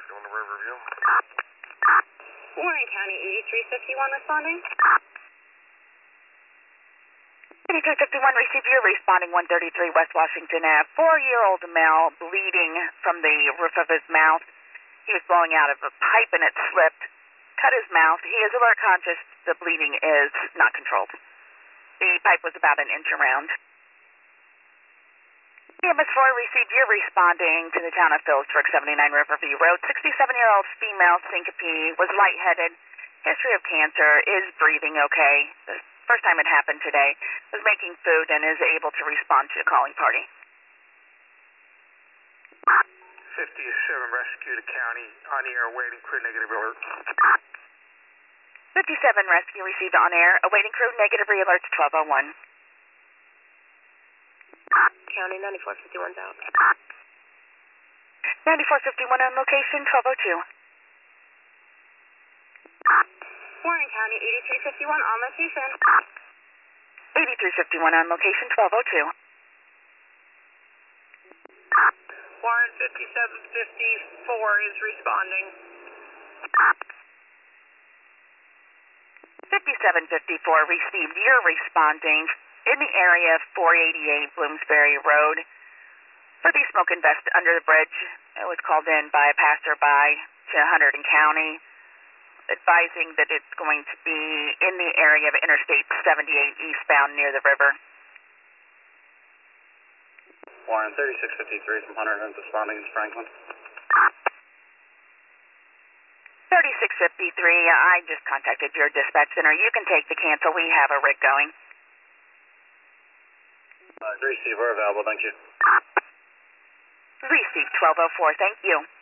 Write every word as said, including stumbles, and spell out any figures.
Going to Riverview. Warren County, eighty-three fifty-one responding. eighty-three fifty-one, received your responding one thirty-three West Washington Avenue. Four-year-old male bleeding from the roof of his mouth. He was blowing out of a pipe and it slipped, cut his mouth. He is alert conscious. The bleeding is not controlled. The pipe was about an inch around. E M S four received your responding to the town of Phillipsburg, seventy-nine Riverview Road. sixty-seven-year-old female syncope, was lightheaded. History of cancer, is breathing okay. The first time it happened today. Was making food and is able to respond to a calling party. fifty-seven Rescue to County, on the air, waiting crew, negative alert. fifty-seven Rescue received on air, awaiting crew, negative re-alert to twelve oh one. County, ninety-four fifty-one's out. ninety-four fifty-one on location, twelve oh two. Warren County, eighty-three fifty-one on location. eighty-three fifty-one on location, twelve oh two. Warren, fifty-seven fifty-four is responding. fifty-seven fifty-four received your responding in the area of four eighty-eight Bloomsbury Road for the smoke and vest under the bridge. It was called in by a passerby to Hunterdon County, advising that it's going to be in the area of Interstate seventy-eight eastbound near the river. Warren, thirty-six fifty-three from Hunterdon, responding to Franklin. thirty-six fifty-three, I just contacted your dispatch center. You can take the cancel. We have a rig going. Uh, receiver available, thank you. Receive twelve oh four, thank you.